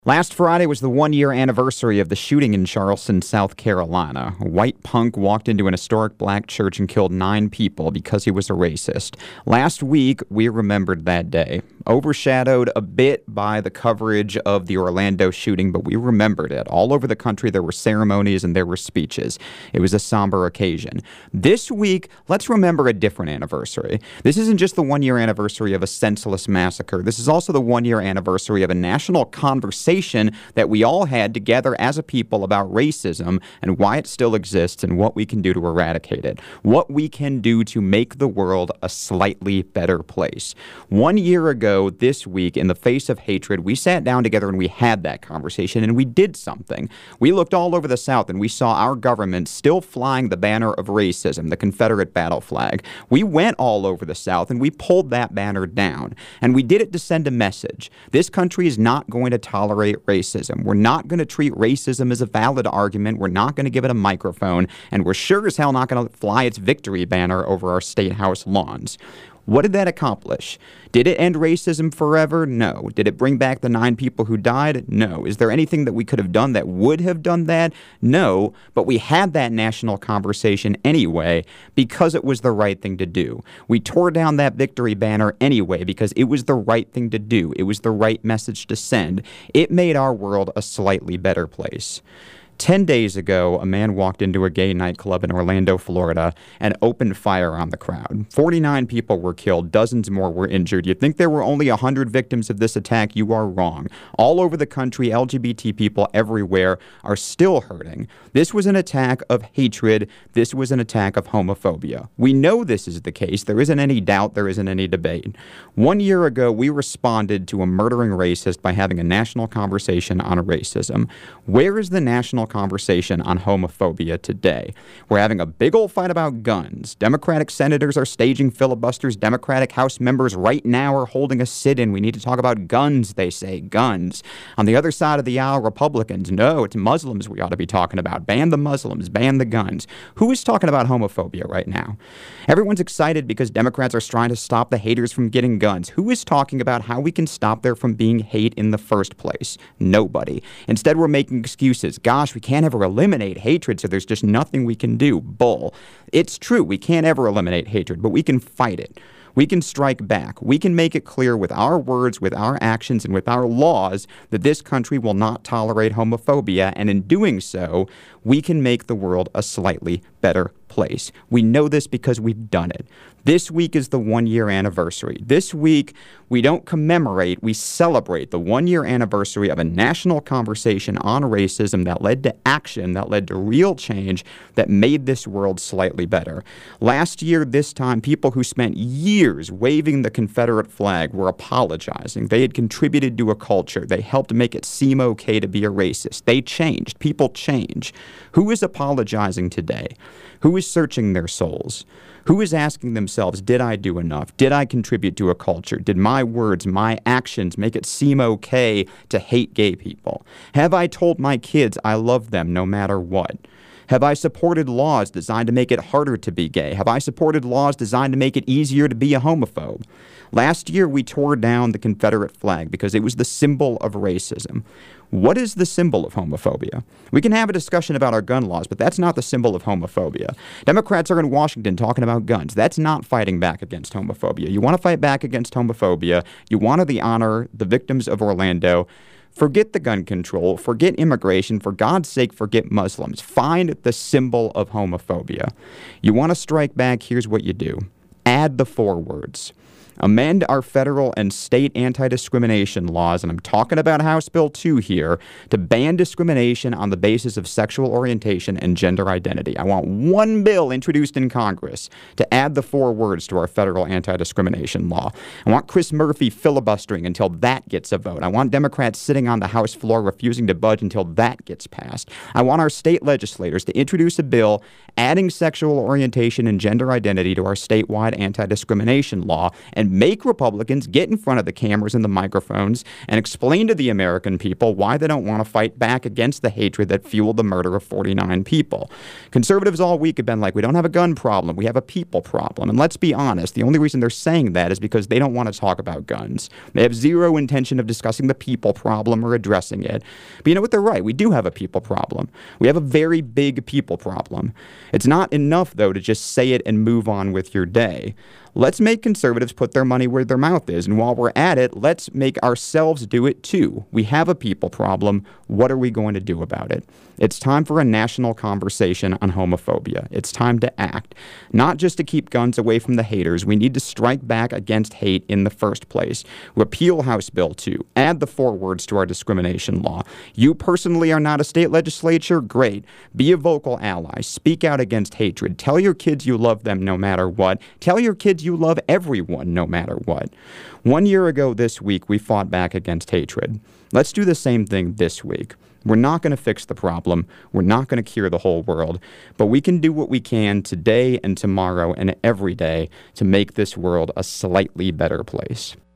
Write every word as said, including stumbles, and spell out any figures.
Last Friday was the one-year anniversary of the shooting in Charleston, South Carolina. A white punk walked into an historic black church and killed nine people because he was a racist. Last week, we remembered that day. Overshadowed a bit by the coverage of the Orlando shooting, but we remembered it. All over the country, there were ceremonies and there were speeches. It was a somber occasion. This week, let's remember a different anniversary. This isn't just the one-year anniversary of a senseless massacre. This is also the one-year anniversary of a national conversation that we all had together as a people about racism and why it still exists and what we can do to eradicate it, what we can do to make the world a slightly better place. One year ago this week, in the face of hatred, we sat down together and we had that conversation and we did something. We looked all over the South and we saw our government still flying the banner of racism, the Confederate battle flag. We went all over the South and we pulled that banner down, and we did it to send a message. This country is not going to tolerate racism. We're not going to treat racism as a valid argument. We're not going to give it a microphone, and we're sure as hell not going to fly its victory banner over our state house lawns. What did that accomplish? Did it end racism forever? No. Did it bring back the nine people who died? No. Is there anything that we could have done that would have done that? No. But we had that national conversation anyway because it was the right thing to do. We tore down that victory banner anyway because it was the right thing to do. It was the right message to send. It made our world a slightly better place. Ten days ago, a man walked into a gay nightclub in Orlando, Florida, and opened fire on the crowd. forty-nine people were killed, dozens more were injured. You think there were only one hundred victims of this attack? You are wrong. All over the country, L G B T people everywhere are still hurting. This was an attack of hatred. This was an attack of homophobia. We know this is the case. There isn't any doubt. There isn't any debate. One year ago, we responded to a murdering racist by having a national conversation on racism. Where is the national conversation on homophobia today? We're having a big old fight about guns. Democratic senators are staging filibusters. Democratic House members right now are holding a sit-in. We need to talk about guns, they say. Guns. On the other side of the aisle, Republicans, no, it's Muslims we ought to be talking about. Ban the Muslims, ban the guns. Who is talking about homophobia right now? Everyone's excited because Democrats are trying to stop the haters from getting guns. Who is talking about how we can stop there from being hate in the first place? Nobody. Instead, we're making excuses. Gosh, we can't ever eliminate hatred, so there's just nothing we can do. Bull. It's true, we can't ever eliminate hatred, but we can fight it. We can strike back. We can make it clear with our words, with our actions, and with our laws that this country will not tolerate homophobia, and in doing so, we can make the world a slightly better place. We know this because we've done it. This week is the one-year anniversary. This week, we don't commemorate, we celebrate the one-year anniversary of a national conversation on racism that led to action, that led to real change, that made this world slightly better. Last year, this time, people who spent years waving the Confederate flag were apologizing. They had contributed to a culture. They helped make it seem okay to be a racist. They changed. People change. Who is apologizing today? Who is searching their souls? Who is asking themselves, did I do enough? Did I contribute to a culture? Did my words, my actions make it seem okay to hate gay people? Have I told my kids I love them no matter what? Have I supported laws designed to make it harder to be gay? Have I supported laws designed to make it easier to be a homophobe? Last year, we tore down the Confederate flag because it was the symbol of racism. What is the symbol of homophobia? We can have a discussion about our gun laws, but that's not the symbol of homophobia. Democrats are in Washington talking about guns. That's not fighting back against homophobia. You want to fight back against homophobia. You want to honor the victims of Orlando. Forget the gun control. Forget immigration. For God's sake, forget Muslims. Find the symbol of homophobia. You want to strike back? Here's what you do. Add the four words. Amend our federal and state anti-discrimination laws, and I'm talking about House Bill two here, to ban discrimination on the basis of sexual orientation and gender identity. I want one bill introduced in Congress to add the four words to our federal anti-discrimination law. I want Chris Murphy filibustering until that gets a vote. I want Democrats sitting on the House floor refusing to budge until that gets passed. I want our state legislators to introduce a bill adding sexual orientation and gender identity to our statewide anti-discrimination law and make Republicans get in front of the cameras and the microphones and explain to the American people why they don't want to fight back against the hatred that fueled the murder of forty-nine people. Conservatives all week have been like, we don't have a gun problem, we have a people problem. And let's be honest, the only reason they're saying that is because they don't want to talk about guns. They have zero intention of discussing the people problem or addressing it. But you know what? They're right. We do have a people problem. We have a very big people problem. It's not enough, though, to just say it and move on with your day. Let's make conservatives put their money where their mouth is. And while we're at it, let's make ourselves do it too. We have a people problem. What are we going to do about it? It's time for a national conversation on homophobia. It's time to act. Not just to keep guns away from the haters. We need to strike back against hate in the first place. Repeal House Bill two. Add the four words to our discrimination law. You personally are not a state legislature? Great. Be a vocal ally. Speak out against hatred. Tell your kids you love them no matter what. Tell your kids you love everyone no matter what. One year ago this week, we fought back against hatred. Let's do the same thing this week. We're not going to fix the problem. We're not going to cure the whole world. But we can do what we can today and tomorrow and every day to make this world a slightly better place.